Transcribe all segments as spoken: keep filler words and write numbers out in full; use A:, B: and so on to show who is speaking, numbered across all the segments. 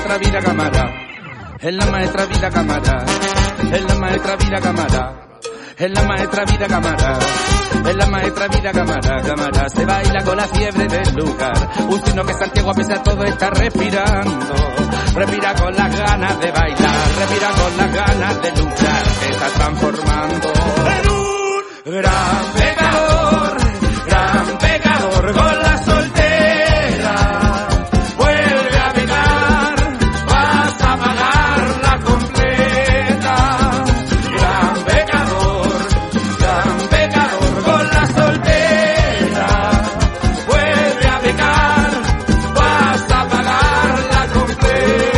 A: maestra Vida Cámara, es la maestra Vida Cámara, es la maestra Vida Cámara, es la maestra Vida Cámara, es la maestra Vida Cámara, Cámara. Se baila con la fiebre del lugar, un signo que Santiago a pesar de todo está respirando. Respira con las ganas de bailar, respira con las ganas de luchar, se está transformando en un gran pecador, gran pecador con la soltera. Vuelve a pecar, vas a pagarla completa. Gran pecador, gran pecador con la soltera. Vuelve a pecar, vas a pagarla completa.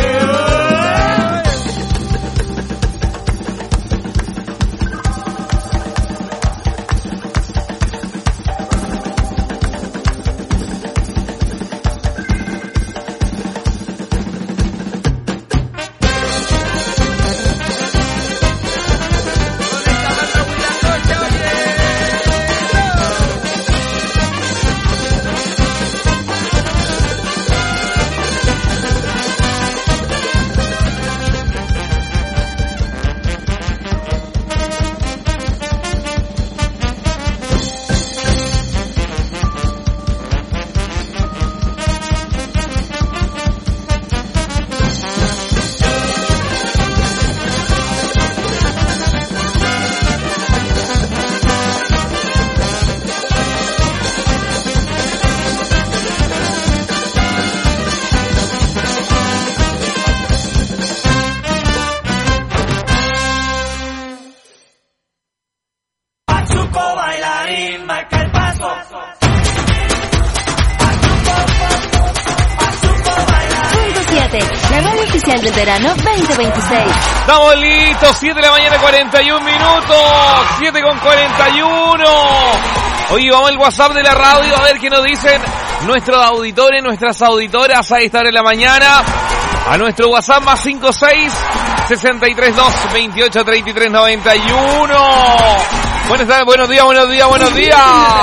B: La radio oficial del verano veinte veintiséis.
C: Estamos listos, siete de la mañana, cuarenta y un minutos, siete con cuarenta y uno. Oye, vamos al WhatsApp de la radio a ver qué nos dicen nuestros auditores, nuestras auditoras a esta hora de la mañana. A nuestro WhatsApp más cinco seis, sesenta y tres dos, veintiocho treinta y tres noventa y uno. Buenas tardes, buenos días, buenos días, buenos días.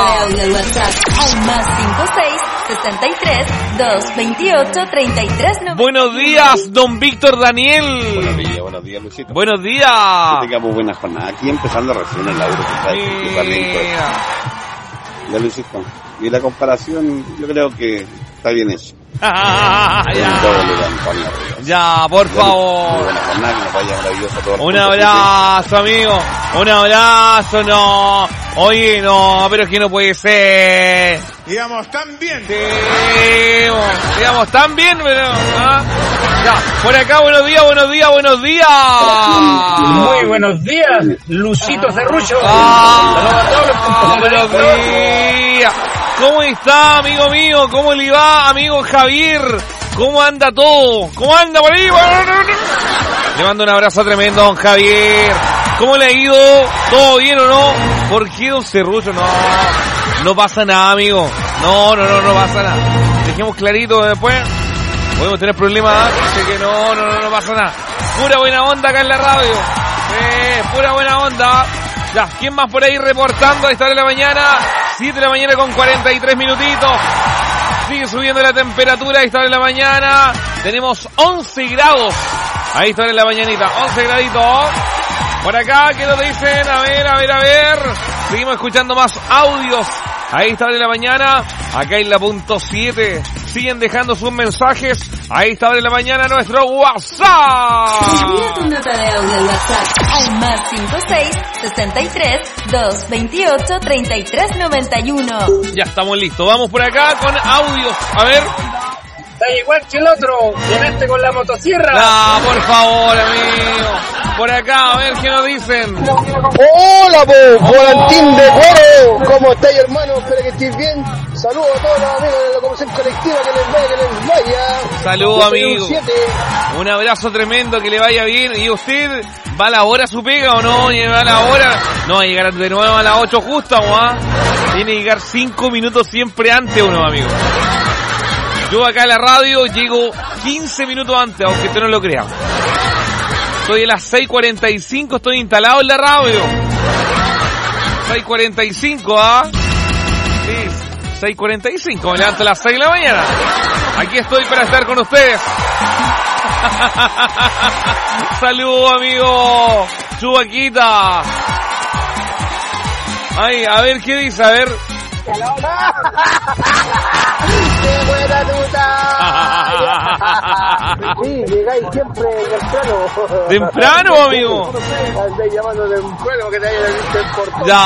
B: Más cinco seis, sesenta y tres dos, veintiocho treinta y tres noventa y uno.
C: Buenos días, don Víctor Daniel.
D: Buenos días, buenos días, Luisito.
C: Buenos días.
D: Que tengamos buena jornada. Aquí empezando recién el laburo. Ya, Luisito. Y la comparación, yo creo que está bien hecho.
C: Ah, ya. ya, por favor. Un abrazo, amigo. Un abrazo, no. Oye, no, pero es que no puede ser.
E: Digamos tan bien.
C: Digamos, digamos tan bien, pero... ¿ah? Ya, por acá, buenos días, buenos días, buenos días.
F: Muy buenos días, Lucito Cerrucho.
C: Ah, ah, buenos días. ¿Cómo está, amigo mío? ¿Cómo le va, amigo Javier? ¿Cómo anda todo? ¿Cómo anda por ahí? Le mando un abrazo tremendo, don Javier. ¿Cómo le ha ido? ¿Todo bien o no? ¿Por qué, don Cerrucho? No, no pasa nada, amigo. No, no, no, no pasa nada. Dejemos clarito después. Podemos tener problemas. Así que no, no, no, no pasa nada. Pura buena onda acá en la radio. Eh, pura buena onda. Ya, ¿quién más por ahí reportando a esta hora de la mañana? siete de la mañana con cuarenta y tres minutitos. Sigue subiendo la temperatura a esta hora de la mañana. Tenemos once grados a esta hora de la mañanita. once graditos. Por acá, ¿qué nos dicen? A ver, a ver, a ver. Seguimos escuchando más audios a esta hora de la mañana. Acá en la punto siete. Siguen dejando sus mensajes a esta hora de la mañana nuestro WhatsApp.
B: Envía tu nota de audio al WhatsApp al más cinco seis, sesenta y tres dos, veintiocho treinta y tres noventa y uno.
C: Ya estamos listos. Vamos por acá con audios. A ver.
F: Está igual que el otro. Llegaste con la motosierra.
C: Ah, por favor, amigo. Por acá, a ver qué nos dicen.
G: Hola, po, Volantín de Cuero. ¿Cómo estáis, hermano? Espero que estéis bien. Saludos a todos los amigos de la locomoción colectiva. Que les vaya, que les vaya.
C: Saludos, amigo. Un, un abrazo tremendo, que le vaya bien. ¿Y usted va a la hora su pega o no? ¿Va a la hora? No, va a llegar de nuevo a las ocho justo, ¿ah? Tiene que llegar cinco minutos siempre antes uno, amigo. Yo acá en la radio llego quince minutos antes, aunque usted no lo crea. Estoy a las seis cuarenta y cinco, estoy instalado en la radio. seis cuarenta y cinco, ¿ah? Sí, seis cuarenta y cinco, me levanto a las seis de la mañana. Aquí estoy para estar con ustedes. Saludos, amigo Chubaquita. Ay, a ver, ¿qué dice? A ver.
G: ¡Qué buena tuta! Sí, llegáis siempre temprano.
C: ¿Temprano, amigo?
G: Andáis llamando temprano que te hayan visto el portón.
C: Ya.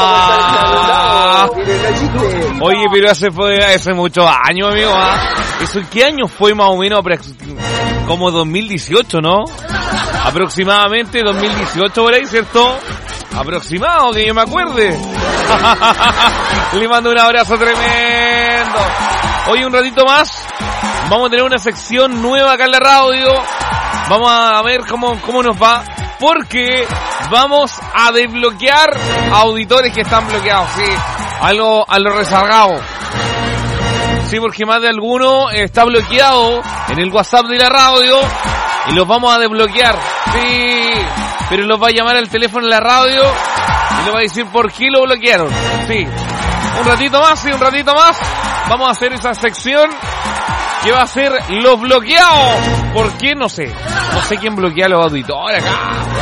G: No
C: Oye, pero hace, fue, hace muchos años, amigo. ¿Ah? ¿Eso qué año fue más o menos? Como dos mil dieciocho, ¿no? Aproximadamente dos mil dieciocho por ahí, ¿cierto? Aproximado, que yo me acuerde. Le mando un abrazo tremendo. Hoy un ratito más vamos a tener una sección nueva acá en la radio. Vamos a ver cómo, cómo nos va, porque vamos a desbloquear auditores que están bloqueados, sí, a lo, a lo rezagado. Sí, porque más de alguno está bloqueado en el WhatsApp de la radio y los vamos a desbloquear. Sí, pero los va a llamar al teléfono de la radio y le va a decir por qué lo bloquearon. Sí, un ratito más, sí, un ratito más. Vamos a hacer esa sección que va a ser los bloqueados. ¿Por qué? No sé. No sé quién bloquea a los auditores acá.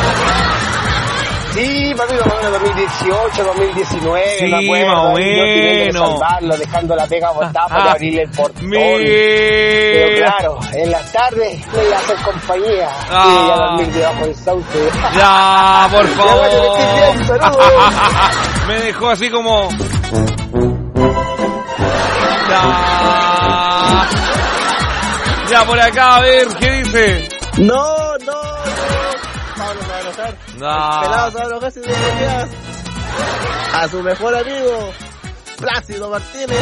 G: Sí, para mí, más o menos dos mil dieciocho, dos mil diecinueve,
C: sí,
G: me acuerdo,
C: más o
G: menos.
C: menos.
G: Salvarlo, dejando la pega botada para abrirle el portón.
C: Me...
G: Pero claro, en las tardes me iba a hacer compañía.
C: Ah.
G: Sí, ya dormir debajo del sauce.
C: Ya, por favor.
G: Ya, bueno, bien, saludos.
C: Me dejó así como... Ya. Ya, por acá, a ver, ¿qué dice?
E: No, no, no. Pablo se va a enojar.
C: No.
E: El pelado se va a enojar si te bloqueas. A su mejor amigo, Plácido Martínez.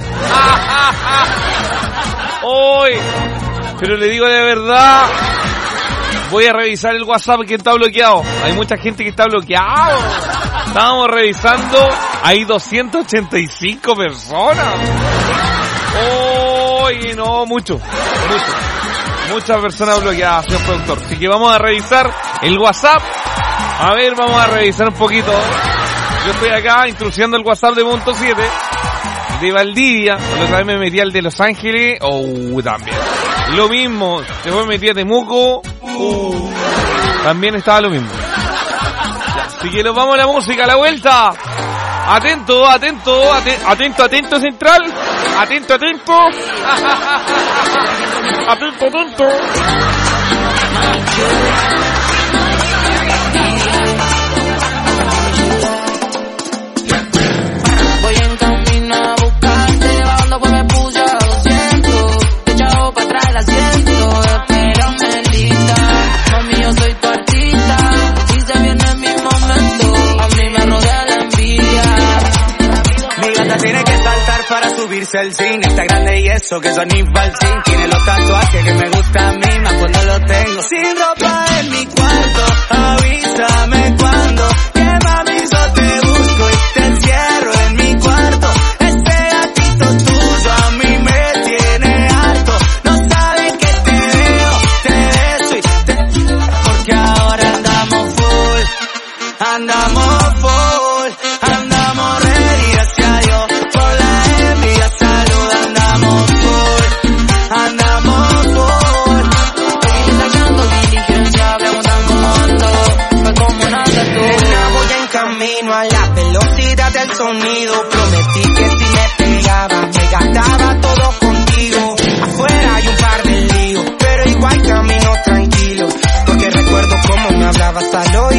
C: Hoy, pero le digo de verdad, voy a revisar el WhatsApp que está bloqueado. Hay mucha gente que está bloqueado. Estábamos revisando, hay doscientas ochenta y cinco personas. Oye, no, mucho, mucho. Muchas personas bloqueadas, señor productor. Así que vamos a revisar el WhatsApp. A ver, vamos a revisar un poquito. Yo estoy acá introduciendo el WhatsApp de Punto siete. De Valdivia. La otra vez me metí al de Los Ángeles. Oh, también. Lo mismo. Después me metí a Temuco. Uh, también estaba lo mismo. Ya, así que nos vamos a la música, a la vuelta. Atento, atento, atento, atento, atento, central. Atento, atento. Atento, atento.
H: Voy en camino a buscarte, bajando pues me puse a doscientos. Te echado para atrás el asiento, espérame lista. Mami, yo soy tu artista, si se viene mi momento, a mí me rodea la envidia.
I: Mi gata tiene que saltar para subirse al cine. Está grande y eso, que son infalsín. Tiene los tatuajes que me gustan a mí, más cuando los tengo. Sin ropa en mi cuarto, avísame cuando. Que mami, yo te busco y te encierro en mi cuarto. Este gatito tuyo a mí me tiene harto. No sabes que te veo, te beso y te... Porque ahora andamos full, andamos full, andamos ready, gracias a Dios. Por la envidia, salud, andamos full, andamos full.
H: Estoy sacando diligencia, preguntando fue como nada tú.
I: Nena, voy en camino a la velocidad del sonido. Prometí que si me pegaba, me gastaba todo contigo. Afuera hay un par de líos, pero igual camino tranquilo. Porque recuerdo cómo me hablabas al oído.